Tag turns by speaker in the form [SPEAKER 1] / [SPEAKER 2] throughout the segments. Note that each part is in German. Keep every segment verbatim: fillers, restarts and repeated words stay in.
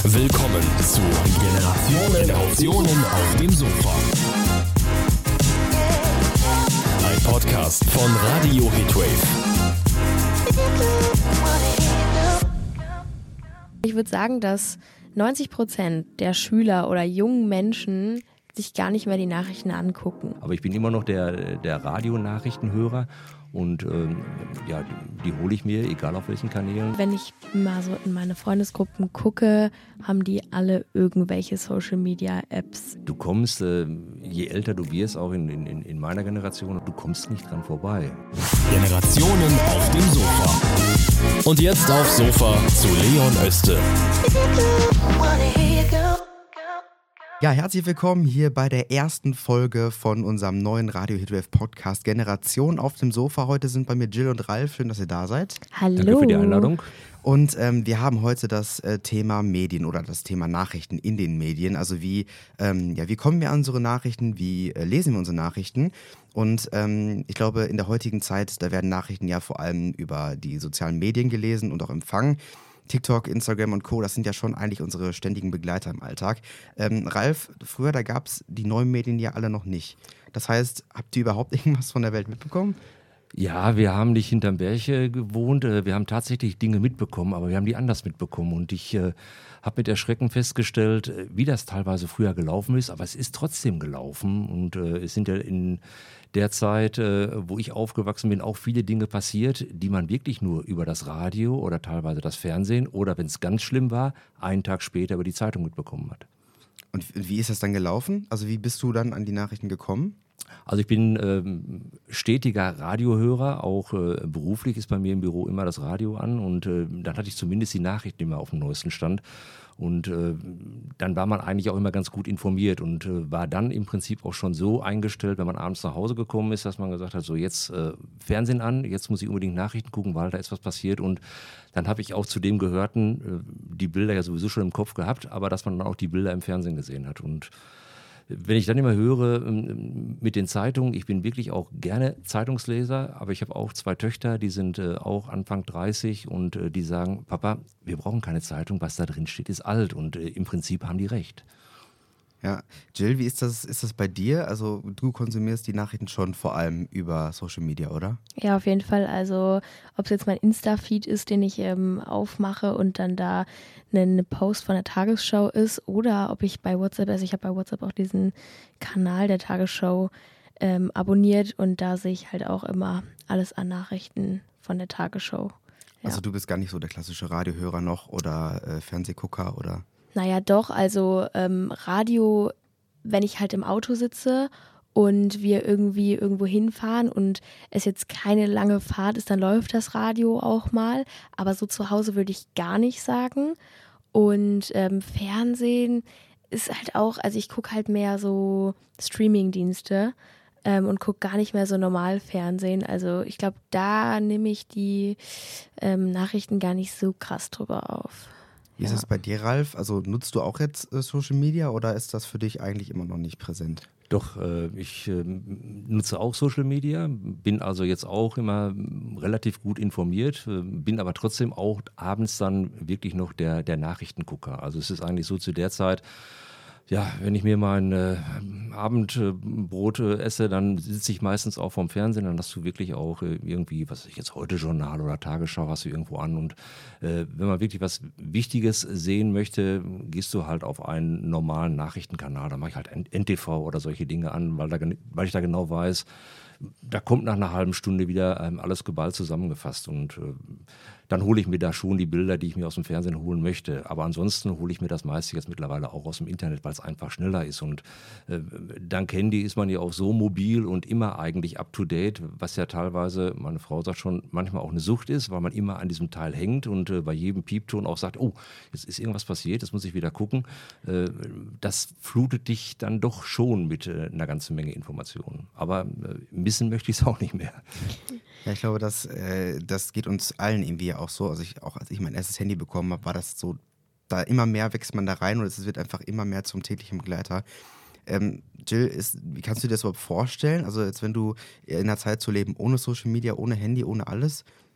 [SPEAKER 1] Willkommen zu Generationen, Generationen auf dem Sofa. Ein Podcast von Radio Hitwave.
[SPEAKER 2] Ich würde sagen, dass neunzig Prozent der Schüler oder jungen Menschen sich gar nicht mehr die Nachrichten angucken.
[SPEAKER 3] Aber ich bin immer noch der, der Radionachrichtenhörer und ähm, ja, die, die hole ich mir, egal auf welchen Kanälen.
[SPEAKER 2] Wenn ich mal so in meine Freundesgruppen gucke, haben die alle irgendwelche Social-Media-Apps.
[SPEAKER 3] Du kommst, äh, je älter du wirst, auch in, in, in meiner Generation, du kommst nicht dran vorbei.
[SPEAKER 1] Generationen auf dem Sofa. Und jetzt aufs Sofa zu Leon Oeste.
[SPEAKER 4] Ja, herzlich willkommen hier bei der ersten Folge von unserem neuen Radio Hitwave Podcast Generation auf dem Sofa. Heute sind bei mir Jill und Ralf. Schön, dass ihr da seid.
[SPEAKER 2] Hallo.
[SPEAKER 3] Danke für die Einladung.
[SPEAKER 4] Und ähm, wir haben heute das äh, Thema Medien oder das Thema Nachrichten in den Medien. Also wie, ähm, ja, wie kommen wir an unsere Nachrichten, wie äh, lesen wir unsere Nachrichten? Und ähm, ich glaube, in der heutigen Zeit, da werden Nachrichten ja vor allem über die sozialen Medien gelesen und auch empfangen. TikTok, Instagram und Co., das sind ja schon eigentlich unsere ständigen Begleiter im Alltag. Ähm, Ralf, früher, da gab es die neuen Medien ja alle noch nicht. Das heißt, habt ihr überhaupt irgendwas von der Welt mitbekommen?
[SPEAKER 3] Ja, wir haben nicht hinterm Berg äh, gewohnt. Äh, wir haben tatsächlich Dinge mitbekommen, aber wir haben die anders mitbekommen. Und ich äh, habe mit Erschrecken festgestellt, äh, wie das teilweise früher gelaufen ist. Aber es ist trotzdem gelaufen. Und äh, es sind ja in der Zeit, äh, wo ich aufgewachsen bin, auch viele Dinge passiert, die man wirklich nur über das Radio oder teilweise das Fernsehen oder, wenn es ganz schlimm war, einen Tag später über die Zeitung mitbekommen hat.
[SPEAKER 4] Und wie ist das dann gelaufen? Also wie bist du dann an die Nachrichten gekommen?
[SPEAKER 3] Also ich bin ähm, stetiger Radiohörer, auch äh, beruflich ist bei mir im Büro immer das Radio an und äh, dann hatte ich zumindest die Nachrichten immer auf dem neuesten Stand und äh, dann war man eigentlich auch immer ganz gut informiert und äh, war dann im Prinzip auch schon so eingestellt, wenn man abends nach Hause gekommen ist, dass man gesagt hat, so jetzt äh, Fernsehen an, jetzt muss ich unbedingt Nachrichten gucken, weil da ist was passiert und dann habe ich auch zu dem Gehörten äh, die Bilder ja sowieso schon im Kopf gehabt, aber dass man dann auch die Bilder im Fernsehen gesehen hat und wenn ich dann immer höre mit den Zeitungen, ich bin wirklich auch gerne Zeitungsleser, aber ich habe auch zwei Töchter, die sind äh, auch Anfang dreißig und äh, die sagen, Papa, wir brauchen keine Zeitung, was da drin steht, ist alt und äh, im Prinzip haben die recht.
[SPEAKER 4] Ja, Jill, wie ist das, ist das bei dir? Also du konsumierst die Nachrichten schon vor allem über Social Media, oder?
[SPEAKER 2] Ja, auf jeden Fall. Also ob es jetzt mein Insta-Feed ist, den ich ähm, aufmache und dann da ein Post von der Tagesschau ist oder ob ich bei WhatsApp, also ich habe bei WhatsApp auch diesen Kanal der Tagesschau ähm, abonniert und da sehe ich halt auch immer alles an Nachrichten von der Tagesschau. Ja.
[SPEAKER 4] Also du bist gar nicht so der klassische Radiohörer noch oder äh, Fernsehgucker oder...
[SPEAKER 2] Naja, doch, also ähm, Radio, wenn ich halt im Auto sitze und wir irgendwie irgendwo hinfahren und es jetzt keine lange Fahrt ist, dann läuft das Radio auch mal, aber so zu Hause würde ich gar nicht sagen. Und ähm, Fernsehen ist halt auch, also ich gucke halt mehr so Streaming-Dienste ähm, und gucke gar nicht mehr so normal Fernsehen. Also ich glaube, da nehme ich die ähm, Nachrichten gar nicht so krass drüber auf.
[SPEAKER 4] Wie ist es bei dir, Ralf? Also nutzt du auch jetzt äh, Social Media oder ist das für dich eigentlich immer noch nicht präsent?
[SPEAKER 3] Doch, äh, ich äh, nutze auch Social Media, bin also jetzt auch immer relativ gut informiert, äh, bin aber trotzdem auch abends dann wirklich noch der, der Nachrichtengucker. Also es ist eigentlich so zu der Zeit, ja, wenn ich mir mein äh, Abendbrot äh, esse, dann sitze ich meistens auch vorm Fernsehen, dann hast du wirklich auch äh, irgendwie, was weiß ich jetzt, heute Journal oder Tagesschau hast du irgendwo an und äh, wenn man wirklich was Wichtiges sehen möchte, gehst du halt auf einen normalen Nachrichtenkanal, da mache ich halt N T V oder solche Dinge an, weil, da, weil ich da genau weiß, da kommt nach einer halben Stunde wieder ähm, alles geballt zusammengefasst und äh, dann hole ich mir da schon die Bilder, die ich mir aus dem Fernsehen holen möchte. Aber ansonsten hole ich mir das meiste jetzt mittlerweile auch aus dem Internet, weil es einfach schneller ist. Und äh, dank Handy ist man ja auch so mobil und immer eigentlich up-to-date, was ja teilweise, meine Frau sagt schon, manchmal auch eine Sucht ist, weil man immer an diesem Teil hängt und äh, bei jedem Piepton auch sagt, oh, jetzt ist irgendwas passiert, jetzt muss ich wieder gucken. Äh, das flutet dich dann doch schon mit äh, einer ganzen Menge Informationen. Aber äh, missen möchte ich es auch nicht mehr.
[SPEAKER 4] Ja, ich glaube, das, äh, das geht uns allen irgendwie auch so. Also ich, auch als ich mein erstes Handy bekommen habe, war das so, da immer mehr wächst man da rein und es wird einfach immer mehr zum täglichen Begleiter. Ähm, Jill, ist, wie kannst du dir das überhaupt vorstellen? Also jetzt, wenn du in einer Zeit zu leben ohne Social Media, ohne Handy, ohne alles,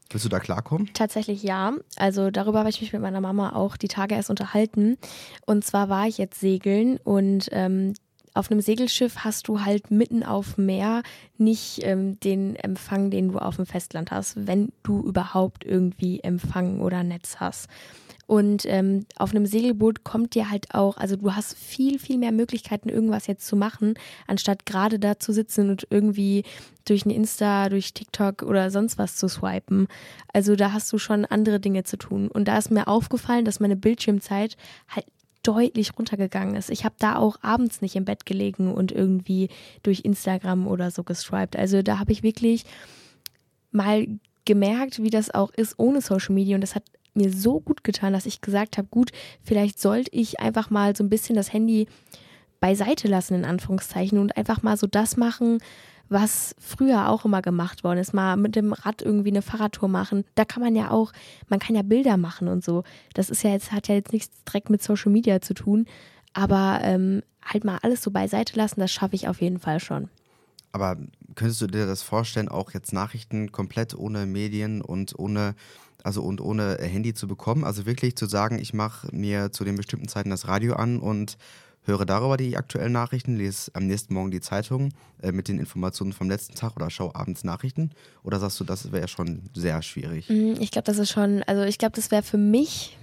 [SPEAKER 4] Willst du da klarkommen?
[SPEAKER 2] Tatsächlich ja. Also darüber habe ich mich mit meiner Mama auch die Tage erst unterhalten. Und zwar war ich jetzt segeln und ähm, auf einem Segelschiff hast du halt mitten auf dem Meer nicht ähm, den Empfang, den du auf dem Festland hast, wenn du überhaupt irgendwie Empfang oder Netz hast. Und ähm, auf einem Segelboot kommt dir halt auch, also du hast viel, viel mehr Möglichkeiten, irgendwas jetzt zu machen, anstatt gerade da zu sitzen und irgendwie durch ein Insta, durch TikTok oder sonst was zu swipen. Also da hast du schon andere Dinge zu tun. Und da ist mir aufgefallen, dass meine Bildschirmzeit halt deutlich runtergegangen ist. Ich habe da auch abends nicht im Bett gelegen und irgendwie durch Instagram oder so geswiped. Also da habe ich wirklich mal gemerkt, wie das auch ist ohne Social Media, und das hat mir so gut getan, dass ich gesagt habe, gut, vielleicht sollte ich einfach mal so ein bisschen das Handy beiseite lassen, in Anführungszeichen, und einfach mal so das machen, was früher auch immer gemacht worden ist, mal mit dem Rad irgendwie eine Fahrradtour machen. Da kann man ja auch, man kann ja Bilder machen und so. Das ist ja jetzt, hat ja jetzt nichts direkt mit Social Media zu tun, aber ähm, halt mal alles so beiseite lassen, das schaffe ich auf jeden Fall schon.
[SPEAKER 4] Aber könntest du dir das vorstellen, auch jetzt Nachrichten komplett ohne Medien und ohne, also und ohne Handy zu bekommen? Also wirklich zu sagen, ich mache mir zu den bestimmten Zeiten das Radio an und höre darüber die aktuellen Nachrichten, lese am nächsten Morgen die Zeitung äh, mit den Informationen vom letzten Tag oder schaue abends Nachrichten? Oder sagst du, das wäre schon sehr schwierig?
[SPEAKER 2] Ich glaube, das ist schon, also ich glaube, das wäre für mich,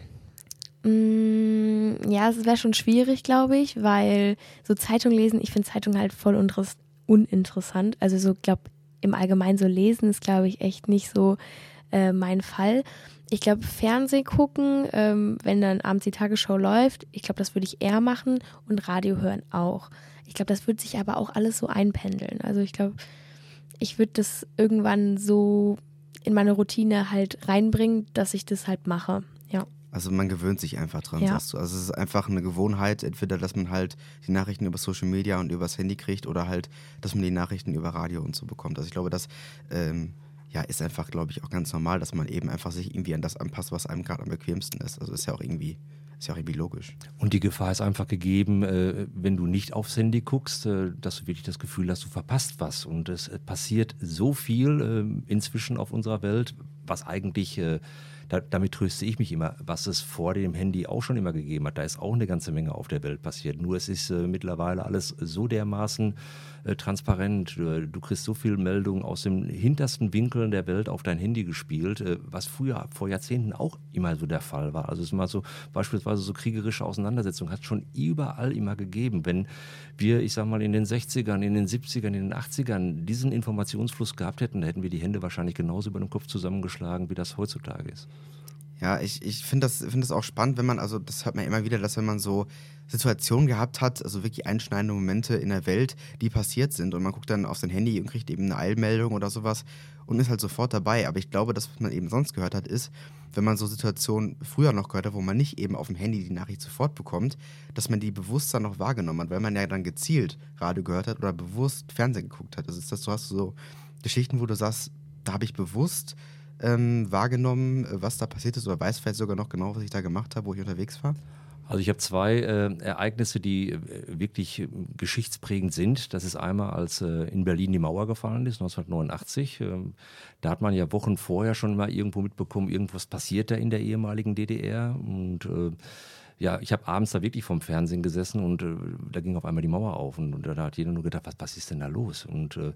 [SPEAKER 2] mh, ja, es wäre schon schwierig, glaube ich, weil so Zeitung lesen, ich finde Zeitung halt voll uninteress- uninteressant. Also so, glaube im Allgemeinen so lesen ist, glaube ich, echt nicht so äh, mein Fall. Ich glaube, Fernsehen gucken, ähm, wenn dann abends die Tagesschau läuft, ich glaube, das würde ich eher machen, und Radio hören auch. Ich glaube, das würde sich aber auch alles so einpendeln. Also ich glaube, ich würde das irgendwann so in meine Routine halt reinbringen, dass ich das halt mache, ja.
[SPEAKER 4] Also man gewöhnt sich einfach dran,
[SPEAKER 2] Ja.
[SPEAKER 4] sagst du. Also es ist einfach eine Gewohnheit, entweder, dass man halt die Nachrichten über Social Media und übers Handy kriegt oder halt, dass man die Nachrichten über Radio und so bekommt. Also ich glaube, das ähm, ja, ist einfach, glaube ich, auch ganz normal, dass man eben einfach sich irgendwie an das anpasst, was einem gerade am bequemsten ist. Also ist ja auch irgendwie, ist ja auch irgendwie logisch.
[SPEAKER 3] Und die Gefahr ist einfach gegeben, äh, wenn du nicht aufs Handy guckst, äh, dass du wirklich das Gefühl hast, du verpasst was. Und es äh, passiert so viel äh, inzwischen auf unserer Welt, was eigentlich, äh, da, damit tröste ich mich immer, was es vor dem Handy auch schon immer gegeben hat. Da ist auch eine ganze Menge auf der Welt passiert. Nur es ist äh, mittlerweile alles so dermaßen äh, transparent. Du, du kriegst so viel Meldungen aus den hintersten Winkeln der Welt auf dein Handy gespielt, äh, was früher vor Jahrzehnten auch immer so der Fall war. Also es ist mal so, beispielsweise so kriegerische Auseinandersetzungen hat es schon überall immer gegeben. Wenn wir, ich sag mal, in den sechzigern, in den siebzigern, in den achtzigern diesen Informationsfluss gehabt hätten, da hätten wir die Hände wahrscheinlich genauso über den Kopf zusammengeschlagen, wie das heutzutage ist.
[SPEAKER 4] Ja, ich, ich finde das, find das auch spannend, wenn man, also das hört man immer wieder, dass wenn man so Situationen gehabt hat, also wirklich einschneidende Momente in der Welt, die passiert sind und man guckt dann auf sein Handy und kriegt eben eine Eilmeldung oder sowas und ist halt sofort dabei. Aber ich glaube, das, was man eben sonst gehört hat, ist, wenn man so Situationen früher noch gehört hat, wo man nicht eben auf dem Handy die Nachricht sofort bekommt, dass man die bewusst dann noch wahrgenommen hat, weil man ja dann gezielt Radio gehört hat oder bewusst Fernsehen geguckt hat. Also ist das, du hast so Geschichten, wo du sagst, da habe ich bewusst Ähm, wahrgenommen, was da passiert ist, oder weiß vielleicht sogar noch genau, was ich da gemacht habe, wo ich unterwegs war?
[SPEAKER 3] Also ich habe zwei äh, Ereignisse, die äh, wirklich äh, geschichtsprägend sind. Das ist einmal, als äh, in Berlin die Mauer gefallen ist, neunzehnhundertneunundachtzig. Ähm, da hat man ja Wochen vorher schon mal irgendwo mitbekommen, irgendwas passiert da in der ehemaligen D D R. Und äh, ja, ich habe abends da wirklich vorm Fernsehen gesessen und äh, da ging auf einmal die Mauer auf. Und, und da hat jeder nur gedacht, was, was ist denn da los? Und äh,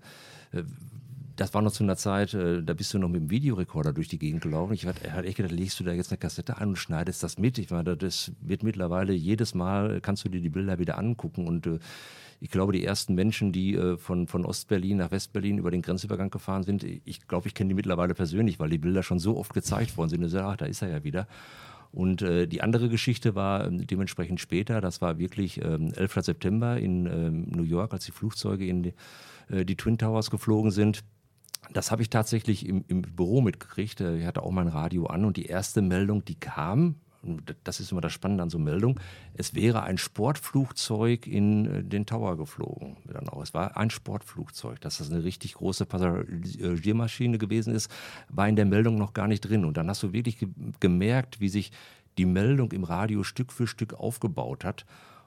[SPEAKER 3] das war noch zu einer Zeit, äh, da bist du noch mit dem Videorekorder durch die Gegend gelaufen. Ich hatte echt gedacht, legst du da jetzt eine Kassette an und schneidest das mit? Ich meine, das wird mittlerweile jedes Mal, kannst du dir die Bilder wieder angucken. Und äh, ich glaube, die ersten Menschen, die äh, von, von Ostberlin nach Westberlin über den Grenzübergang gefahren sind, ich glaube, ich kenne die mittlerweile persönlich, weil die Bilder schon so oft gezeigt worden sind. Und so, ach, da ist er ja wieder. Und äh, die andere Geschichte war äh, dementsprechend später, das war wirklich ähm, elfter September in ähm, New York, als die Flugzeuge in die, äh, die Twin Towers geflogen sind. Das habe ich tatsächlich im, im Büro mitgekriegt. Ich hatte auch mein Radio an und die erste Meldung, die kam, das ist immer das Spannende an so Meldungen, es wäre ein Sportflugzeug in den Tower geflogen. Dann auch. Es war ein Sportflugzeug. Dass das eine richtig große Passagiermaschine gewesen ist, war in der Meldung noch gar nicht drin. Und dann hast du wirklich ge- gemerkt, wie sich die Meldung im Radio Stück für Stück aufgebaut hat.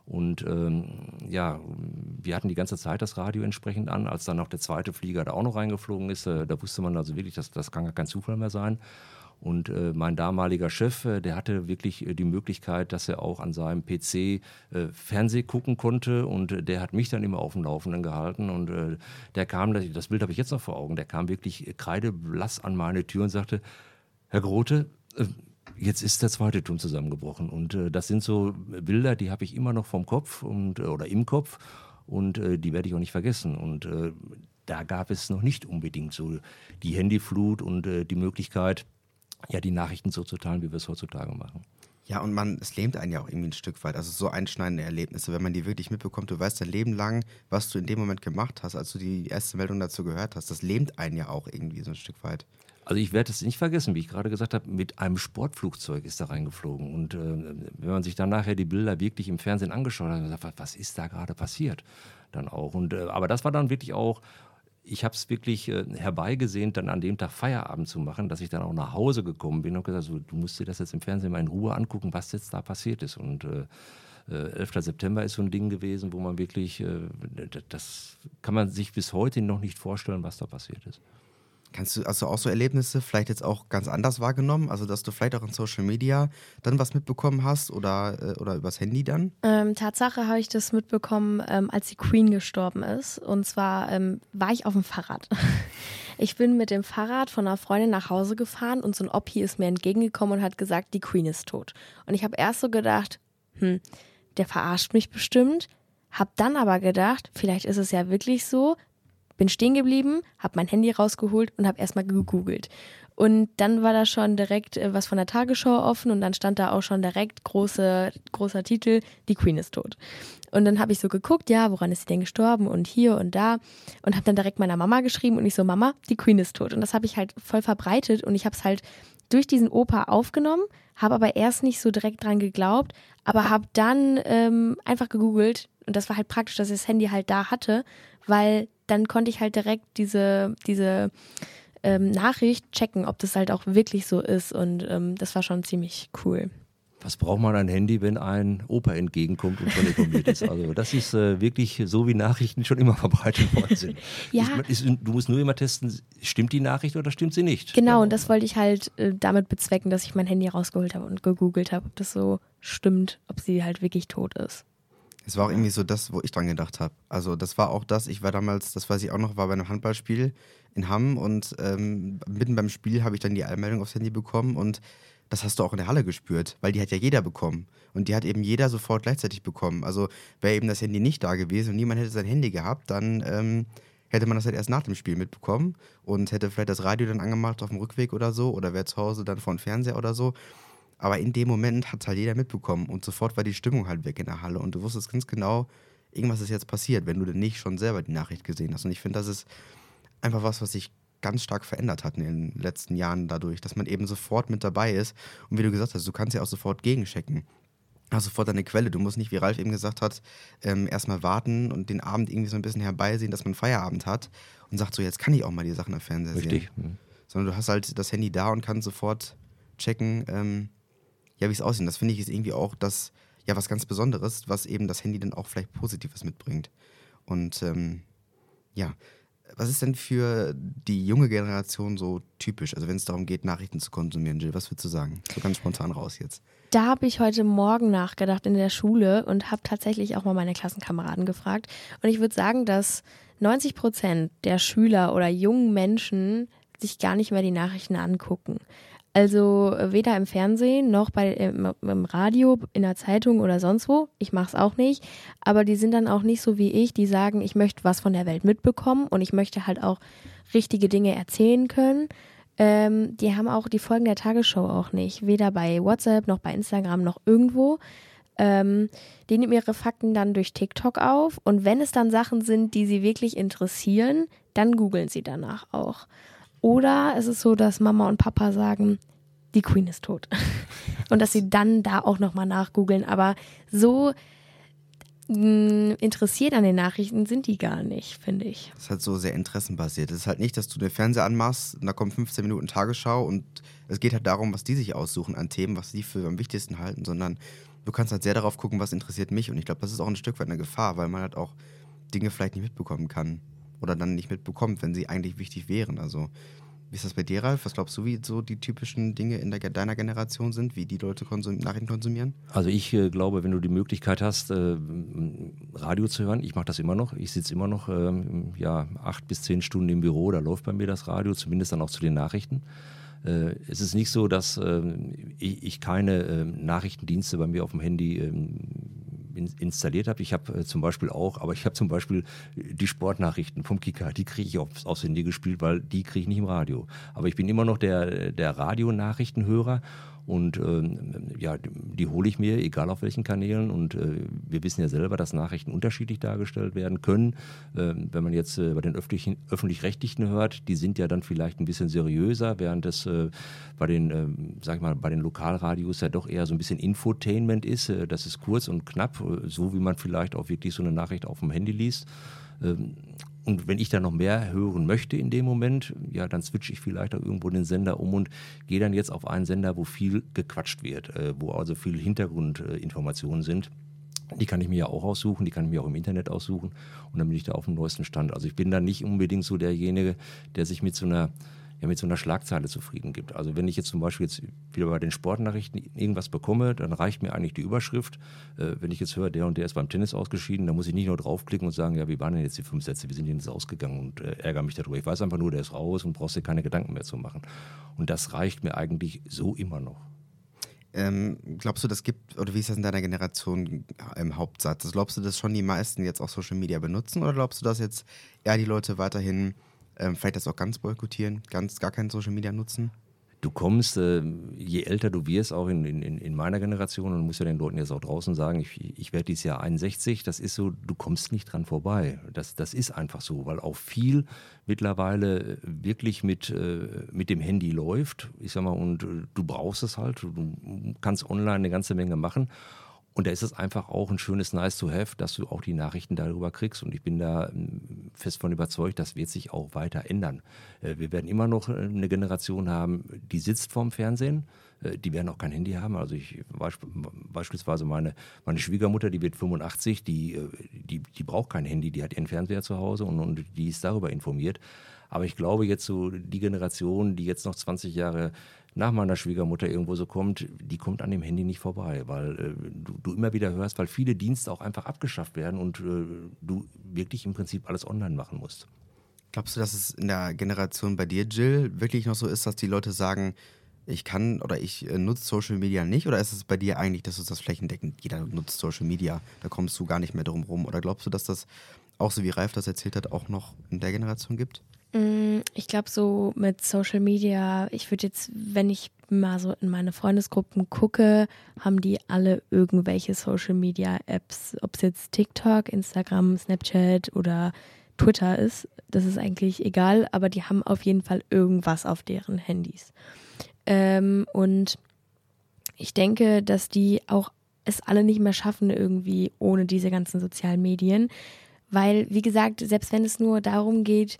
[SPEAKER 3] Und ähm, ja, wir hatten die ganze Zeit das Radio entsprechend an. Als dann noch der zweite Flieger da auch noch reingeflogen ist, äh, da wusste man also wirklich, dass, das kann gar kein Zufall mehr sein. Und äh, mein damaliger Chef, äh, der hatte wirklich äh, die Möglichkeit, dass er auch an seinem P C äh, Fernseh gucken konnte. Und äh, der hat mich dann immer auf dem Laufenden gehalten. Und äh, der kam, das Bild habe ich jetzt noch vor Augen, der kam wirklich kreideblass an meine Tür und sagte, Herr Grote, äh, jetzt ist der zweite Turm zusammengebrochen. Und äh, das sind so Bilder, die habe ich immer noch vom Kopf und, äh, oder im Kopf. Und äh, die werde ich auch nicht vergessen. Und äh, da gab es noch nicht unbedingt so die Handyflut und äh, die Möglichkeit, ja, die Nachrichten so zu teilen, wie wir es heutzutage machen.
[SPEAKER 4] Ja, und man, es lähmt einen ja auch irgendwie ein Stück weit. Also so einschneidende Erlebnisse, wenn man die wirklich mitbekommt, du weißt dein Leben lang, was du in dem Moment gemacht hast, als du die erste Meldung dazu gehört hast. Das lähmt einen ja auch irgendwie so ein Stück weit.
[SPEAKER 3] Also ich werde es nicht vergessen, wie ich gerade gesagt habe, mit einem Sportflugzeug ist da reingeflogen. Und äh, wenn man sich dann nachher die Bilder wirklich im Fernsehen angeschaut hat, hat man gesagt, was ist da gerade passiert? Dann auch. Und, äh, aber das war dann wirklich auch, ich habe es wirklich äh, herbeigesehnt, dann an dem Tag Feierabend zu machen, dass ich dann auch nach Hause gekommen bin und gesagt, so, du musst dir das jetzt im Fernsehen mal in Ruhe angucken, was jetzt da passiert ist. Und äh, äh, elfter September ist so ein Ding gewesen, wo man wirklich, äh, das kann man sich bis heute noch nicht vorstellen, was da passiert ist.
[SPEAKER 4] Kannst du also auch so Erlebnisse vielleicht jetzt auch ganz anders wahrgenommen? Also, dass du vielleicht auch in Social Media dann was mitbekommen hast oder, oder übers Handy dann?
[SPEAKER 2] Ähm, Tatsache habe ich das mitbekommen, ähm, als die Queen gestorben ist. Und zwar ähm, war ich auf dem Fahrrad. Ich bin mit dem Fahrrad von einer Freundin nach Hause gefahren und so ein Oppi ist mir entgegengekommen und hat gesagt, die Queen ist tot. Und ich habe erst so gedacht, hm, der verarscht mich bestimmt. Hab dann aber gedacht, vielleicht ist es ja wirklich so. Bin stehen geblieben, habe mein Handy rausgeholt und habe erstmal gegoogelt. Und dann war da schon direkt äh, was von der Tagesschau offen und dann stand da auch schon direkt große, großer Titel, die Queen ist tot. Und dann habe ich so geguckt, ja, woran ist sie denn gestorben und hier und da und habe dann direkt meiner Mama geschrieben und ich so, Mama, die Queen ist tot. Und das habe ich halt voll verbreitet und ich habe es halt durch diesen Opa aufgenommen, habe aber erst nicht so direkt dran geglaubt, aber habe dann ähm, einfach gegoogelt und das war halt praktisch, dass ich das Handy halt da hatte, weil dann konnte ich halt direkt diese, diese ähm, Nachricht checken, ob das halt auch wirklich so ist und ähm, das war schon ziemlich cool.
[SPEAKER 3] Was braucht man ein Handy, wenn ein Opa entgegenkommt und schon informiert ist? Also das ist äh, wirklich so, wie Nachrichten schon immer verbreitet worden sind.
[SPEAKER 2] Ja.
[SPEAKER 3] Ist, ist, du musst nur immer testen, stimmt die Nachricht oder stimmt sie nicht?
[SPEAKER 2] Genau, und das wollte ich halt äh, damit bezwecken, dass ich mein Handy rausgeholt habe und gegoogelt habe, ob das so stimmt, ob sie halt wirklich tot ist.
[SPEAKER 4] Es war auch irgendwie so das, wo ich dran gedacht habe. Also das war auch das, ich war damals, das weiß ich auch noch, war bei einem Handballspiel in Hamm und ähm, mitten beim Spiel habe ich dann die Einmeldung aufs Handy bekommen und das hast du auch in der Halle gespürt, weil die hat ja jeder bekommen und die hat eben jeder sofort gleichzeitig bekommen. Also wäre eben das Handy nicht da gewesen und niemand hätte sein Handy gehabt, dann ähm, hätte man das halt erst nach dem Spiel mitbekommen und hätte vielleicht das Radio dann angemacht auf dem Rückweg oder so oder wäre zu Hause dann vor dem Fernseher oder so. Aber in dem Moment hat es halt jeder mitbekommen und sofort war die Stimmung halt weg in der Halle und du wusstest ganz genau, irgendwas ist jetzt passiert, wenn du denn nicht schon selber die Nachricht gesehen hast. Und ich finde, das ist einfach was, was sich ganz stark verändert hat in den letzten Jahren dadurch, dass man eben sofort mit dabei ist. Und wie du gesagt hast, du kannst ja auch sofort gegenchecken. Hast sofort deine Quelle. Du musst nicht, wie Ralf eben gesagt hat, ähm, erstmal warten und den Abend irgendwie so ein bisschen herbeisehen, dass man Feierabend hat und sagt so, jetzt kann ich auch mal die Sachen am Fernseher sehen.
[SPEAKER 3] Richtig. Mhm.
[SPEAKER 4] Sondern du hast halt das Handy da und kannst sofort checken, ähm, ja, wie es aussieht. Das finde ich ist irgendwie auch das, ja, was ganz Besonderes, was eben das Handy dann auch vielleicht Positives mitbringt. Und ähm, ja, was ist denn für die junge Generation so typisch? Also wenn es darum geht, Nachrichten zu konsumieren, Jill, was würdest du sagen? So ganz spontan raus jetzt.
[SPEAKER 2] Da habe ich heute Morgen nachgedacht in der Schule und habe tatsächlich auch mal meine Klassenkameraden gefragt. Und ich würde sagen, dass neunzig Prozent der Schüler oder jungen Menschen sich gar nicht mehr die Nachrichten angucken. Also weder im Fernsehen noch bei, im, im Radio, in der Zeitung oder sonst wo. Ich mache es auch nicht. Aber die sind dann auch nicht so wie ich, die sagen, ich möchte was von der Welt mitbekommen und ich möchte halt auch richtige Dinge erzählen können. Ähm, die haben auch die Folgen der Tagesschau auch nicht. Weder bei WhatsApp noch bei Instagram noch irgendwo. Ähm, die nehmen ihre Fakten dann durch TikTok auf. Und wenn es dann Sachen sind, die sie wirklich interessieren, dann googeln sie danach auch. Oder es ist so, dass Mama und Papa sagen, die Queen ist tot. Und dass sie dann da auch nochmal nachgoogeln. Aber so mh, interessiert an den Nachrichten sind die gar nicht, finde ich.
[SPEAKER 4] Das ist halt so sehr interessenbasiert. Es ist halt nicht, dass du den Fernseher anmachst und da kommt fünfzehn Minuten Tagesschau und es geht halt darum, was die sich aussuchen an Themen, was sie für am wichtigsten halten, sondern du kannst halt sehr darauf gucken, was interessiert mich. Und ich glaube, das ist auch ein Stück weit eine Gefahr, weil man halt auch Dinge vielleicht nicht mitbekommen kann oder dann nicht mitbekommt, wenn sie eigentlich wichtig wären. Also wie ist das bei dir, Ralf? Was glaubst du, wie so die typischen Dinge in der, deiner Generation sind, wie die Leute konsum- Nachrichten konsumieren?
[SPEAKER 3] Also ich äh, glaube, wenn du die Möglichkeit hast, äh, Radio zu hören, ich mache das immer noch, ich sitze immer noch ähm, ja, acht bis zehn Stunden im Büro, da läuft bei mir das Radio, zumindest dann auch zu den Nachrichten. Äh, es ist nicht so, dass äh, ich, ich keine äh, Nachrichtendienste bei mir auf dem Handy äh, in, installiert habe. Ich habe äh, zum Beispiel auch, aber ich habe zum Beispiel die Sportnachrichten vom Kicker, die kriege ich aufs, aufs Handy gespielt, weil die kriege ich nicht im Radio. Aber ich bin immer noch der, der Radionachrichtenhörer. Und ähm, ja, die, die hole ich mir, egal auf welchen Kanälen. Und äh, wir wissen ja selber, dass Nachrichten unterschiedlich dargestellt werden können. Ähm, wenn man jetzt äh, bei den öffentlichen, öffentlich-rechtlichen hört, die sind ja dann vielleicht ein bisschen seriöser, während es äh, bei den, äh, sag ich mal, bei den Lokalradios ja doch eher so ein bisschen Infotainment ist. Äh, das ist kurz und knapp, äh, so wie man vielleicht auch wirklich so eine Nachricht auf dem Handy liest. Ähm, Und wenn ich da noch mehr hören möchte in dem Moment, ja, dann switche ich vielleicht auch irgendwo den Sender um und gehe dann jetzt auf einen Sender, wo viel gequatscht wird, äh, wo also viel Hintergrundinformationen äh, sind. Die kann ich mir ja auch aussuchen, die kann ich mir auch im Internet aussuchen und dann bin ich da auf dem neuesten Stand. Also ich bin da nicht unbedingt so derjenige, der sich mit so einer ja, mit so einer Schlagzeile zufrieden gibt. Also wenn ich jetzt zum Beispiel jetzt wieder bei den Sportnachrichten irgendwas bekomme, dann reicht mir eigentlich die Überschrift. Äh, wenn ich jetzt höre, der und der ist beim Tennis ausgeschieden, dann muss ich nicht nur draufklicken und sagen, ja, wie waren denn jetzt die fünf Sätze, wie sind die jetzt ausgegangen und äh, ärgere mich darüber. Ich weiß einfach nur, der ist raus und brauchst dir keine Gedanken mehr zu machen. Und das reicht mir eigentlich so immer noch.
[SPEAKER 4] Ähm, glaubst du, das gibt, oder wie ist das in deiner Generation im Hauptsatz? Also glaubst du, dass schon die meisten jetzt auch Social Media benutzen oder glaubst du, dass jetzt eher die Leute weiterhin Ähm, vielleicht das auch ganz boykottieren, ganz gar kein Social Media nutzen?
[SPEAKER 3] Du kommst, äh, je älter du wirst, auch in, in, in meiner Generation, und du musst ja den Leuten jetzt auch draußen sagen, ich, ich werde dieses Jahr einundsechzig, das ist so, du kommst nicht dran vorbei. Das, das ist einfach so, weil auch viel mittlerweile wirklich mit, äh, mit dem Handy läuft. Ich sag mal, und äh, du brauchst es halt, du kannst online eine ganze Menge machen. Und da ist es einfach auch ein schönes Nice to have, dass du auch die Nachrichten darüber kriegst. Und ich bin da fest von überzeugt, das wird sich auch weiter ändern. Wir werden immer noch eine Generation haben, die sitzt vorm Fernsehen. Die werden auch kein Handy haben. Also ich beispielsweise meine, meine Schwiegermutter, die wird fünfundachtzig, die, die, die braucht kein Handy, die hat ihren Fernseher zu Hause und, und die ist darüber informiert. Aber ich glaube jetzt so, die Generation, die jetzt noch zwanzig Jahre nach meiner Schwiegermutter irgendwo so kommt, die kommt an dem Handy nicht vorbei, weil äh, du, du immer wieder hörst, weil viele Dienste auch einfach abgeschafft werden und äh, du wirklich im Prinzip alles online machen musst.
[SPEAKER 4] Glaubst du, dass es in der Generation bei dir, Jill, wirklich noch so ist, dass die Leute sagen, ich kann oder ich äh, nutze Social Media nicht? Oder ist es bei dir eigentlich, dass du das flächendeckend, jeder nutzt Social Media, da kommst du gar nicht mehr drum rum? Oder glaubst du, dass das, auch so wie Ralf das erzählt hat, auch noch in der Generation gibt?
[SPEAKER 2] Ich glaube, so mit Social Media, ich würde jetzt, wenn ich mal so in meine Freundesgruppen gucke, haben die alle irgendwelche Social Media Apps, ob es jetzt TikTok, Instagram, Snapchat oder Twitter ist, das ist eigentlich egal, aber die haben auf jeden Fall irgendwas auf deren Handys. Ähm, und ich denke, dass die auch es alle nicht mehr schaffen irgendwie ohne diese ganzen sozialen Medien, weil, wie gesagt, selbst wenn es nur darum geht,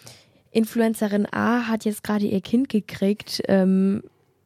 [SPEAKER 2] Influencerin A hat jetzt gerade ihr Kind gekriegt, ähm,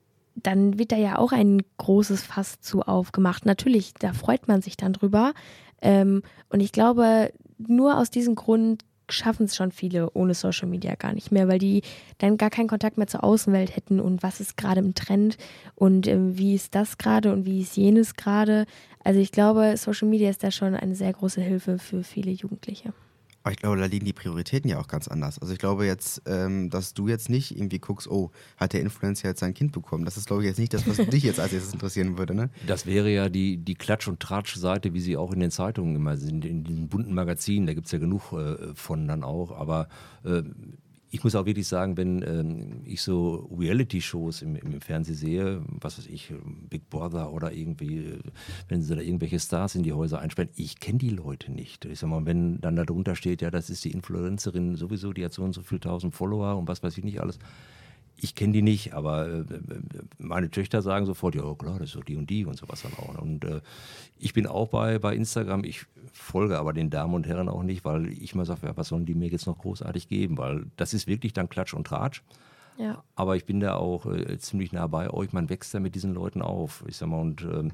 [SPEAKER 2] dann wird da ja auch ein großes Fass zu aufgemacht. Natürlich, da freut man sich dann drüber. Ähm, und ich glaube, nur aus diesem Grund schaffen es schon viele ohne Social Media gar nicht mehr, weil die dann gar keinen Kontakt mehr zur Außenwelt hätten und was ist gerade im Trend und ähm, wie ist das gerade und wie ist jenes gerade. Also ich glaube, Social Media ist da schon eine sehr große Hilfe für viele Jugendliche.
[SPEAKER 4] Aber ich glaube, da liegen die Prioritäten ja auch ganz anders. Also ich glaube jetzt, ähm, dass du jetzt nicht irgendwie guckst, oh, hat der Influencer jetzt sein Kind bekommen? Das ist, glaube ich, jetzt nicht das, was dich jetzt als erstes interessieren würde, ne?
[SPEAKER 3] Das wäre ja die, die Klatsch- und Tratsch-Seite, wie sie auch in den Zeitungen immer sind, in den bunten Magazinen, da gibt es ja genug äh, von dann auch, aber äh, ich muss auch wirklich sagen, wenn ähm, ich so Reality-Shows im, im Fernsehen sehe, was weiß ich, Big Brother oder irgendwie, wenn sie da irgendwelche Stars in die Häuser einsperren, ich kenne die Leute nicht. Ich sag mal, wenn dann da drunter steht, ja, das ist die Influencerin sowieso, die hat so und so viele tausend Follower und was weiß ich nicht alles. Ich kenne die nicht, aber äh, meine Töchter sagen sofort, ja klar, das ist so die und die und sowas dann auch. Und äh, ich bin auch bei, bei Instagram, ich folge aber den Damen und Herren auch nicht, weil ich mal sage, ja, was sollen die mir jetzt noch großartig geben, weil das ist wirklich dann Klatsch und Tratsch.
[SPEAKER 2] Ja.
[SPEAKER 3] Aber ich bin da auch äh, ziemlich nah bei euch, man wächst da mit diesen Leuten auf. Ich sag mal, und ähm,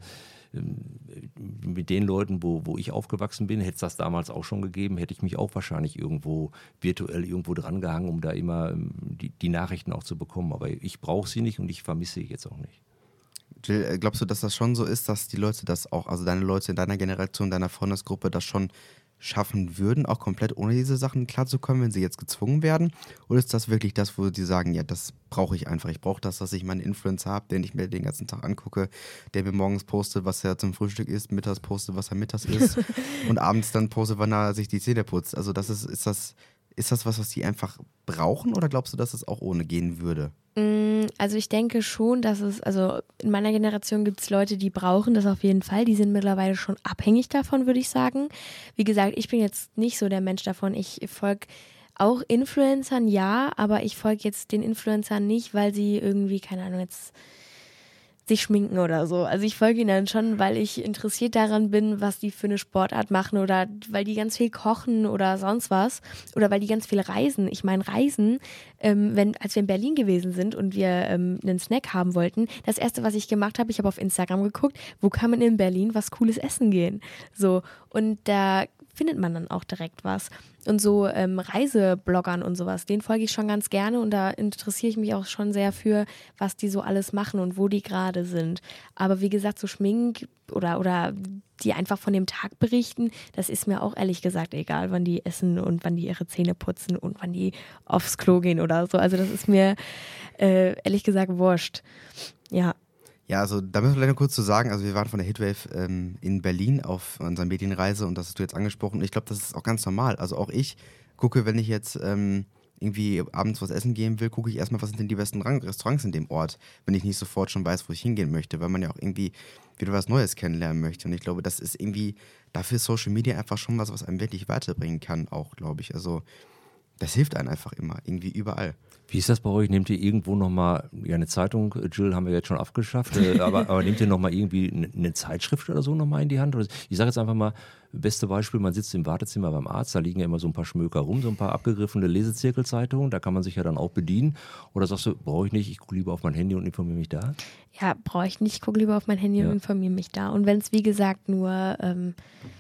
[SPEAKER 3] mit den Leuten, wo, wo ich aufgewachsen bin, hätte es das damals auch schon gegeben, hätte ich mich auch wahrscheinlich irgendwo virtuell irgendwo dran gehangen, um da immer die, die Nachrichten auch zu bekommen. Aber ich brauche sie nicht und ich vermisse sie jetzt auch nicht.
[SPEAKER 4] Jill, glaubst du, dass das schon so ist, dass die Leute das auch, also deine Leute in deiner Generation, deiner Freundesgruppe das schon schaffen würden, auch komplett ohne diese Sachen klarzukommen, wenn sie jetzt gezwungen werden? Oder ist das wirklich das, wo die sagen, ja, das brauche ich einfach. Ich brauche das, dass ich meinen Influencer habe, den ich mir den ganzen Tag angucke, der mir morgens postet, was er zum Frühstück isst, mittags postet, was er mittags isst und abends dann postet, wann er sich die Zähne putzt. Also das ist, ist das, ist das was, was die einfach brauchen, oder glaubst du, dass es auch ohne gehen würde?
[SPEAKER 2] Also ich denke schon, dass es, also in meiner Generation gibt es Leute, die brauchen das auf jeden Fall. Die sind mittlerweile schon abhängig davon, würde ich sagen. Wie gesagt, ich bin jetzt nicht so der Mensch davon. Ich folge auch Influencern, ja, aber ich folge jetzt den Influencern nicht, weil sie irgendwie, keine Ahnung, jetzt sich schminken oder so. Also ich folge ihnen dann schon, weil ich interessiert daran bin, was die für eine Sportart machen oder weil die ganz viel kochen oder sonst was oder weil die ganz viel reisen. Ich meine, Reisen, ähm, wenn, als wir in Berlin gewesen sind und wir ähm, einen Snack haben wollten, das erste, was ich gemacht habe, ich habe auf Instagram geguckt, wo kann man in Berlin was Cooles essen gehen? So, und da findet man dann auch direkt was. Und so ähm, Reisebloggern und sowas, denen folge ich schon ganz gerne und da interessiere ich mich auch schon sehr für, was die so alles machen und wo die gerade sind. Aber wie gesagt, so Schmink oder, oder die einfach von dem Tag berichten, das ist mir auch ehrlich gesagt egal, wann die essen und wann die ihre Zähne putzen und wann die aufs Klo gehen oder so. Also das ist mir äh, ehrlich gesagt wurscht. Ja.
[SPEAKER 4] Ja, also da müssen wir vielleicht noch kurz zu sagen, also wir waren von der Hitwave ähm, in Berlin auf unserer Medienreise und das hast du jetzt angesprochen. Und ich glaube, das ist auch ganz normal. Also auch ich gucke, wenn ich jetzt ähm, irgendwie abends was essen gehen will, gucke ich erstmal, was sind denn die besten Restaurants in dem Ort, wenn ich nicht sofort schon weiß, wo ich hingehen möchte, weil man ja auch irgendwie wieder was Neues kennenlernen möchte. Und ich glaube, das ist irgendwie, dafür ist Social Media einfach schon was, was einem wirklich weiterbringen kann auch, glaube ich. Also das hilft einem einfach immer, irgendwie überall.
[SPEAKER 3] Wie ist das bei euch? Nehmt ihr irgendwo nochmal, ja, eine Zeitung, Jill haben wir jetzt schon abgeschafft, äh, aber, aber nehmt ihr nochmal irgendwie eine, eine Zeitschrift oder so nochmal in die Hand? Oder, ich sage jetzt einfach mal, beste Beispiel, man sitzt im Wartezimmer beim Arzt, da liegen ja immer so ein paar Schmöker rum, so ein paar abgegriffene Lesezirkelzeitungen, da kann man sich ja dann auch bedienen. Oder sagst du, brauche ich nicht, ich gucke lieber auf mein Handy und informiere mich da?
[SPEAKER 2] Ja, brauche ich nicht, ich gucke lieber auf mein Handy ja. und informiere mich da. Und wenn es, wie gesagt, nur ähm,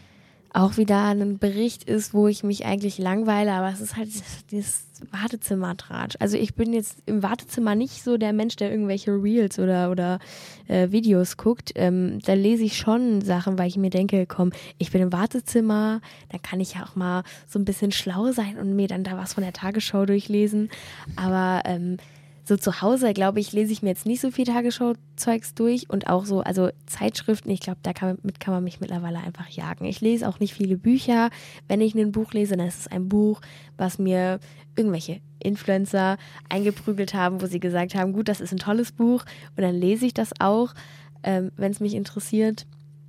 [SPEAKER 2] auch wieder ein Bericht ist, wo ich mich eigentlich langweile, aber es ist halt dieses Wartezimmer-Tratsch. Also ich bin jetzt im Wartezimmer nicht so der Mensch, der irgendwelche Reels oder, oder äh, Videos guckt. Ähm, da lese ich schon Sachen, weil ich mir denke, komm, ich bin im Wartezimmer, dann kann ich ja auch mal so ein bisschen schlau sein und mir dann da was von der Tagesschau durchlesen. Aber ähm, so zu Hause, glaube ich, lese ich mir jetzt nicht so viel Tagesschau-Zeugs durch und auch so, also Zeitschriften, ich glaube, damit kann man mich mittlerweile einfach jagen. Ich lese auch nicht viele Bücher. Wenn ich ein Buch lese, dann ist es ein Buch, was mir irgendwelche Influencer eingeprügelt haben, wo sie gesagt haben, gut, das ist ein tolles Buch und dann lese ich das auch, ähm, wenn es mich interessiert.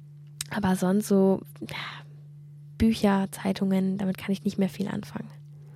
[SPEAKER 2] Aber sonst so ja, Bücher, Zeitungen, damit kann ich nicht mehr viel anfangen.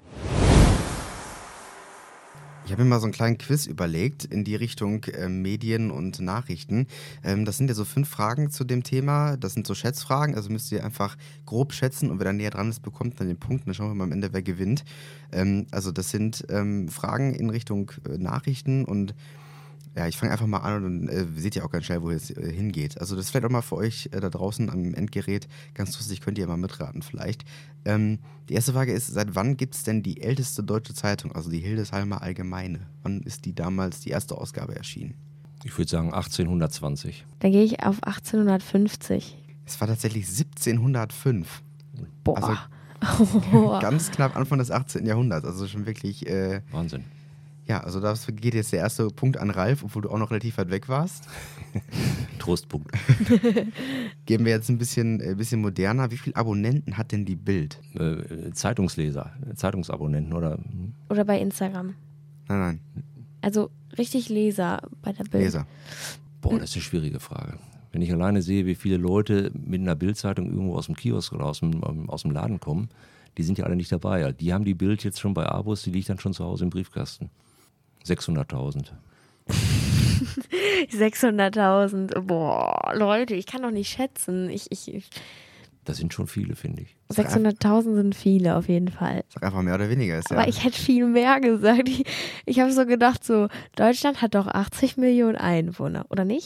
[SPEAKER 4] Ich habe mir mal so einen kleinen Quiz überlegt in die Richtung äh, Medien und Nachrichten. Ähm, das sind ja so fünf Fragen zu dem Thema. Das sind so Schätzfragen, also müsst ihr einfach grob schätzen und wer dann näher dran ist, bekommt dann den Punkt. Dann schauen wir mal am Ende, wer gewinnt. Ähm, also das sind ähm, Fragen in Richtung äh, Nachrichten und ja, ich fange einfach mal an und dann äh, seht ihr auch ganz schnell, wo es äh, hingeht. Also das ist vielleicht auch mal für euch äh, da draußen am Endgerät ganz lustig, könnt ihr mal mitraten vielleicht. Ähm, die erste Frage ist, seit wann gibt es denn die älteste deutsche Zeitung, also die Hildesheimer Allgemeine? Wann ist die damals die erste Ausgabe erschienen?
[SPEAKER 3] Ich würde sagen achtzehnhundertzwanzig.
[SPEAKER 2] Da gehe ich auf achtzehnhundertfünfzig.
[SPEAKER 4] Es war tatsächlich siebzehnhundertfünf.
[SPEAKER 2] Boah.
[SPEAKER 4] Also oh. ganz knapp Anfang des achtzehnten Jahrhunderts, also schon wirklich... Äh,
[SPEAKER 3] Wahnsinn.
[SPEAKER 4] Ja, also das geht jetzt der erste Punkt an Ralf, obwohl du auch noch relativ weit weg warst.
[SPEAKER 3] Trostpunkt.
[SPEAKER 4] Geben wir jetzt ein bisschen, ein bisschen moderner. Wie viele Abonnenten hat denn die Bild?
[SPEAKER 3] Äh, Zeitungsleser, Zeitungsabonnenten oder?
[SPEAKER 2] Oder bei Instagram.
[SPEAKER 4] Nein, nein.
[SPEAKER 2] Also richtig Leser bei der Bild.
[SPEAKER 4] Leser.
[SPEAKER 3] Boah, das ist eine schwierige Frage. Wenn ich alleine sehe, wie viele Leute mit einer Bildzeitung irgendwo aus dem Kiosk oder aus dem, aus dem Laden kommen, die sind ja alle nicht dabei. Die haben die Bild jetzt schon bei Abos, die liegt dann schon zu Hause im Briefkasten. sechshunderttausend.
[SPEAKER 2] sechshunderttausend. Boah, Leute, ich kann doch nicht schätzen. Ich, ich, ich
[SPEAKER 3] Das sind schon viele, finde ich.
[SPEAKER 2] sechshunderttausend sind viele auf jeden Fall.
[SPEAKER 4] Sag einfach mehr oder weniger. Ist ja.
[SPEAKER 2] Aber ich hätte viel mehr gesagt. Ich, ich habe so gedacht, so Deutschland hat doch achtzig Millionen Einwohner, oder nicht?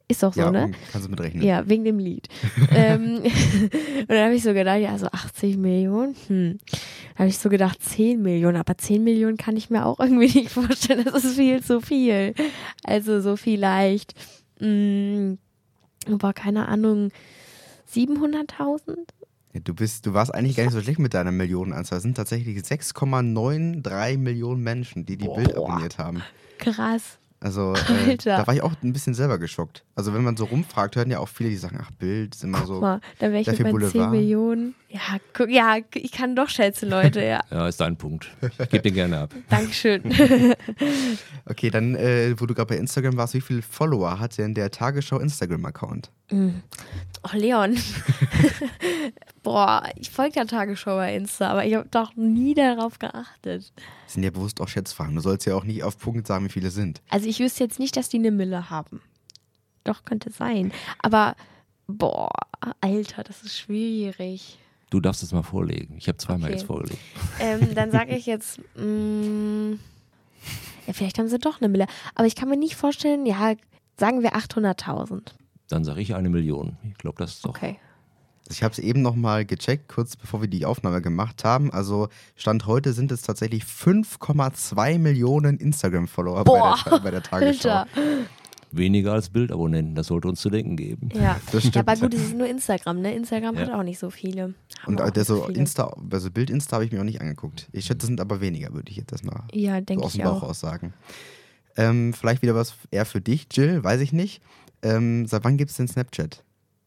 [SPEAKER 2] Ist doch so,
[SPEAKER 4] ja,
[SPEAKER 2] ne?
[SPEAKER 4] Kannst du mitrechnen.
[SPEAKER 2] Ja, wegen dem Lied. ähm, und dann habe ich so gedacht, ja, so achtzig Millionen. Hm. Da habe ich so gedacht, zehn Millionen. Aber zehn Millionen kann ich mir auch irgendwie nicht vorstellen. Das ist viel zu viel. Also so vielleicht, mh, aber keine Ahnung, siebenhunderttausend?
[SPEAKER 4] Ja, du, bist, du warst eigentlich gar nicht so schlecht mit deiner Millionenanzahl. Es sind tatsächlich sechs Komma neununddreißig Millionen Menschen, die die
[SPEAKER 2] Boah.
[SPEAKER 4] Bild abonniert haben.
[SPEAKER 2] Krass.
[SPEAKER 4] Also äh,
[SPEAKER 2] Alter.
[SPEAKER 4] da war ich auch ein bisschen selber geschockt. Also wenn man so rumfragt, hören ja auch viele, die sagen, ach, Bild ist immer so.
[SPEAKER 2] Guck mal, dann wäre ich
[SPEAKER 4] sehr
[SPEAKER 2] mit
[SPEAKER 4] viel
[SPEAKER 2] meinen zehn
[SPEAKER 4] Boulevard.
[SPEAKER 2] Millionen. Ja, guck, ja, ich kann doch schätzen, Leute, ja.
[SPEAKER 3] Ja, ist dein Punkt. Ich gebe den gerne ab.
[SPEAKER 2] Dankeschön.
[SPEAKER 4] Okay, dann, äh, wo du gerade bei Instagram warst, wie viele Follower hat denn der Tagesschau Instagram-Account?
[SPEAKER 2] Oh, Leon. Boah, ich folge der Tagesschau bei Insta, aber ich habe doch nie darauf geachtet.
[SPEAKER 4] Das sind ja bewusst auch Schätzfragen. Du sollst ja auch nicht auf Punkt sagen, wie viele sind.
[SPEAKER 2] Also ich wüsste jetzt nicht, dass die eine Mille haben. Doch, könnte sein. Aber, boah, Alter, das ist schwierig.
[SPEAKER 3] Du darfst es mal vorlegen. Ich habe zweimal
[SPEAKER 2] Okay.
[SPEAKER 3] jetzt vorgelegt.
[SPEAKER 2] Ähm, dann sage ich jetzt, mh, ja, vielleicht haben sie doch eine Mille. Aber ich kann mir nicht vorstellen, ja, sagen wir achthunderttausend.
[SPEAKER 3] Dann sage ich eine Million. Ich glaube, das ist doch.
[SPEAKER 2] Okay.
[SPEAKER 4] Ich habe es eben nochmal gecheckt, kurz bevor wir die Aufnahme gemacht haben. Also Stand heute sind es tatsächlich fünf Komma zwei Millionen Instagram-Follower bei
[SPEAKER 2] Boah,
[SPEAKER 4] der, bei der Tagesschau.
[SPEAKER 2] Alter.
[SPEAKER 3] Weniger als Bildabonnenten. Das sollte uns zu denken geben.
[SPEAKER 2] Ja.
[SPEAKER 4] Das stimmt.
[SPEAKER 2] Ja, aber gut, es ist nur Instagram, ne? Instagram
[SPEAKER 3] Ja.
[SPEAKER 2] hat auch nicht so viele. Haben
[SPEAKER 4] Und
[SPEAKER 2] auch
[SPEAKER 4] der
[SPEAKER 2] nicht
[SPEAKER 4] so
[SPEAKER 2] viele.
[SPEAKER 4] Insta, also Bild-Insta habe ich mir auch nicht angeguckt. Ich schätze, das sind aber weniger, würde ich jetzt erstmal
[SPEAKER 2] Ja,
[SPEAKER 4] so
[SPEAKER 2] denke
[SPEAKER 4] aus dem
[SPEAKER 2] ich
[SPEAKER 4] Bauch
[SPEAKER 2] auch.
[SPEAKER 4] aus sagen. Ähm, vielleicht wieder was eher für dich, Jill, weiß ich nicht. Ähm, seit wann gibt es denn Snapchat?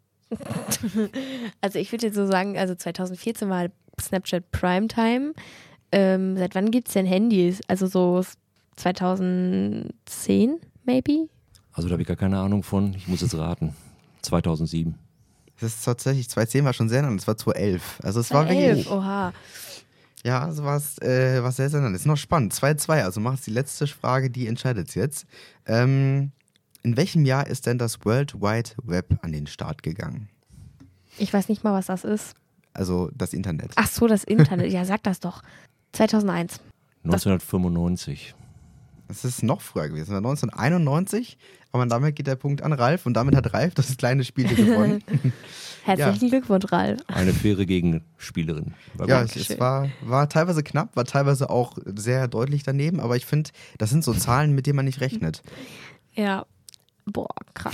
[SPEAKER 2] Also ich würde jetzt so sagen, also zweitausendvierzehn war Snapchat Primetime. Ähm, seit wann gibt es denn Handys? Also so zweitausendzehn, maybe?
[SPEAKER 4] Also
[SPEAKER 3] Also da habe ich gar keine Ahnung von. Ich muss jetzt raten. zweitausendsieben.
[SPEAKER 4] Das ist tatsächlich, zweitausendzehn war schon sehr lang, das war zweitausendelf. Also es war
[SPEAKER 2] elf,
[SPEAKER 4] wirklich,
[SPEAKER 2] oha.
[SPEAKER 4] ja, also war es äh, war's sehr, sehr lang. Ist noch spannend, zwei zu zwei, also machst die letzte Frage, die entscheidet jetzt. Ähm, in welchem Jahr ist denn das World Wide Web an den Start gegangen?
[SPEAKER 2] Ich weiß nicht mal, was das ist.
[SPEAKER 4] Also das Internet.
[SPEAKER 2] Ach so, das Internet. Ja, sag das doch. zweitausendeins.
[SPEAKER 3] neunzehnhundertfünfundneunzig.
[SPEAKER 4] Das ist noch früher gewesen, das war neunzehnhunderteinundneunzig. Aber damit geht der Punkt an Ralf und damit hat Ralf das kleine Spiel hier gewonnen.
[SPEAKER 2] Herzlichen Glückwunsch, Ralf.
[SPEAKER 3] Eine faire Gegenspielerin. War
[SPEAKER 4] Ja,
[SPEAKER 3] gut.
[SPEAKER 4] es, es
[SPEAKER 2] Dankeschön.
[SPEAKER 4] war, war teilweise knapp, war teilweise auch sehr deutlich daneben, aber ich finde, das sind so Zahlen, mit denen man nicht rechnet.
[SPEAKER 2] Ja. Boah, krass.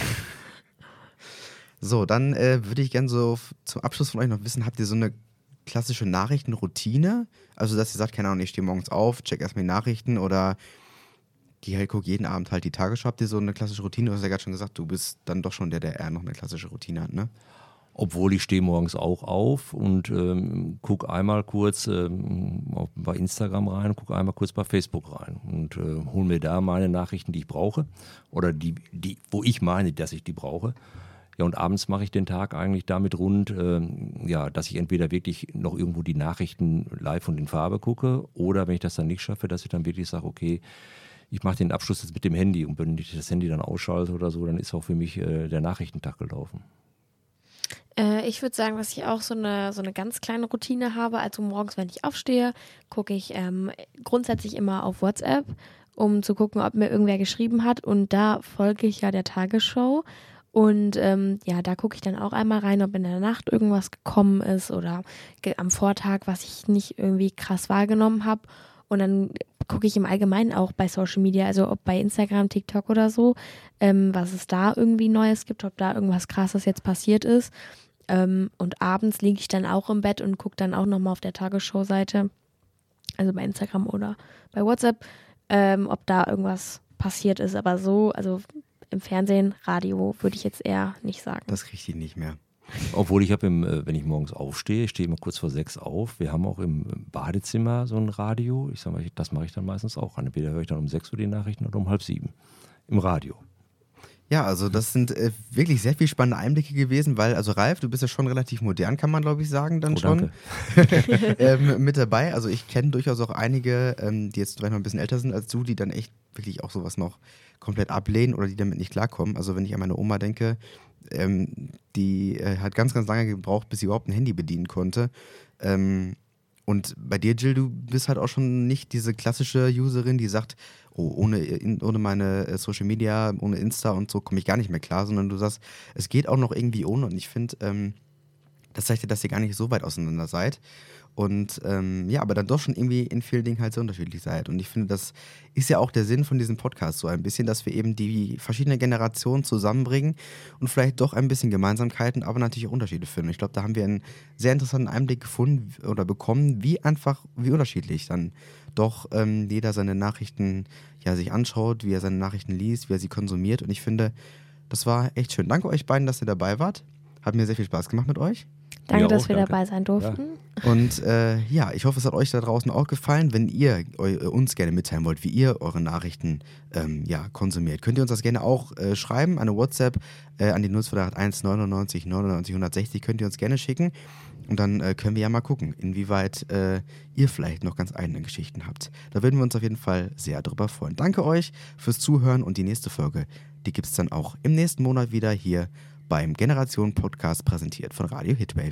[SPEAKER 4] So, dann äh, würde ich gerne so f- zum Abschluss von euch noch wissen, habt ihr so eine klassische Nachrichtenroutine? Also, dass ihr sagt, keine Ahnung, ich stehe morgens auf, check erstmal die Nachrichten oder gehe halt, guck jeden Abend halt die Tagesschau. Habt ihr so eine klassische Routine? Du hast ja gerade schon gesagt, du bist dann doch schon der, der eher noch eine klassische Routine hat, ne?
[SPEAKER 3] Obwohl ich stehe morgens auch auf und ähm, gucke einmal kurz ähm, auf, bei Instagram rein, gucke einmal kurz bei Facebook rein und äh, hole mir da meine Nachrichten, die ich brauche oder die, die, wo ich meine, dass ich die brauche. Ja, und abends mache ich den Tag eigentlich damit rund, ähm, ja, dass ich entweder wirklich noch irgendwo die Nachrichten live und in Farbe gucke oder wenn ich das dann nicht schaffe, dass ich dann wirklich sage, okay, ich mache den Abschluss jetzt mit dem Handy und wenn ich das Handy dann ausschalte oder so, dann ist auch für mich äh, der Nachrichtentag gelaufen.
[SPEAKER 2] Äh, ich würde sagen, dass ich auch so eine, so eine ganz kleine Routine habe. Also morgens, wenn ich aufstehe, gucke ich ähm, grundsätzlich immer auf WhatsApp, um zu gucken, ob mir irgendwer geschrieben hat. Und da folge ich ja der Tagesschau. Und ähm, ja, da gucke ich dann auch einmal rein, ob in der Nacht irgendwas gekommen ist oder ge- am Vortag, was ich nicht irgendwie krass wahrgenommen habe. Und dann gucke ich im Allgemeinen auch bei Social Media, also ob bei Instagram, TikTok oder so, ähm, was es da irgendwie Neues gibt, ob da irgendwas Krasses jetzt passiert ist. Ähm, und abends liege ich dann auch im Bett und gucke dann auch nochmal auf der Tagesschau-Seite, also bei Instagram oder bei WhatsApp, ähm, ob da irgendwas passiert ist. Aber so, also im Fernsehen, Radio, würde ich jetzt eher nicht sagen.
[SPEAKER 4] Das kriegt ihr nicht mehr.
[SPEAKER 3] Obwohl ich habe, im, äh, wenn ich morgens aufstehe, ich stehe immer kurz vor sechs auf. Wir haben auch im Badezimmer so ein Radio. Ich sage mal, das mache ich dann meistens auch an. Entweder höre ich dann um sechs Uhr die Nachrichten oder um halb sieben im Radio.
[SPEAKER 4] Ja, also das sind äh, wirklich sehr viel spannende Einblicke gewesen, weil, also Ralf, du bist ja schon relativ modern, kann man glaube ich sagen, dann
[SPEAKER 3] Oh,
[SPEAKER 4] schon
[SPEAKER 3] danke.
[SPEAKER 4] ähm, mit dabei. Also ich kenne durchaus auch einige, ähm, die jetzt vielleicht noch ein bisschen älter sind als du, die dann echt wirklich auch sowas noch komplett ablehnen oder die damit nicht klarkommen. Also wenn ich an meine Oma denke, ähm, die äh, hat ganz, ganz lange gebraucht, bis sie überhaupt ein Handy bedienen konnte. Ähm, und bei dir, Jill, du bist halt auch schon nicht diese klassische Userin, die sagt, oh, ohne, ohne meine Social Media, ohne Insta und so komme ich gar nicht mehr klar, sondern du sagst, es geht auch noch irgendwie ohne und ich finde, ähm, das zeigt ja, dass ihr gar nicht so weit auseinander seid. Und ähm, ja, aber dann doch schon irgendwie in vielen Dingen halt so unterschiedlich seid. Und ich finde, das ist ja auch der Sinn von diesem Podcast so ein bisschen, dass wir eben die verschiedenen Generationen zusammenbringen und vielleicht doch ein bisschen Gemeinsamkeiten, aber natürlich auch Unterschiede finden. Ich glaube, da haben wir einen sehr interessanten Einblick gefunden oder bekommen, wie einfach, wie unterschiedlich dann doch ähm, jeder seine Nachrichten ja sich anschaut, wie er seine Nachrichten liest, wie er sie konsumiert. Und ich finde, das war echt schön. Danke euch beiden, dass ihr dabei wart. Hat mir sehr viel Spaß gemacht mit euch.
[SPEAKER 2] Danke,
[SPEAKER 3] Ja,
[SPEAKER 2] dass
[SPEAKER 3] auch,
[SPEAKER 2] wir
[SPEAKER 3] danke.
[SPEAKER 2] dabei sein durften.
[SPEAKER 3] Ja.
[SPEAKER 4] Und äh, ja, ich hoffe, es hat euch da draußen auch gefallen. Wenn ihr eu, uns gerne mitteilen wollt, wie ihr eure Nachrichten ähm, ja, konsumiert, könnt ihr uns das gerne auch äh, schreiben. Eine WhatsApp äh, an die null zwei acht eins neunundneunzig neunundneunzig hundertsechzig könnt ihr uns gerne schicken. Und dann äh, können wir ja mal gucken, inwieweit äh, ihr vielleicht noch ganz eigene Geschichten habt. Da würden wir uns auf jeden Fall sehr drüber freuen. Danke euch fürs Zuhören und die nächste Folge, die gibt es dann auch im nächsten Monat wieder hier beim Generationen-Podcast, präsentiert von Radio Hitwave.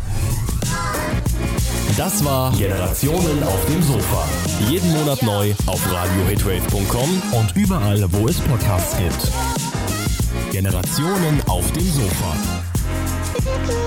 [SPEAKER 1] Das war Generationen auf dem Sofa. Jeden Monat neu auf radio hitwave punkt com und überall, wo es Podcasts gibt. Generationen auf dem Sofa.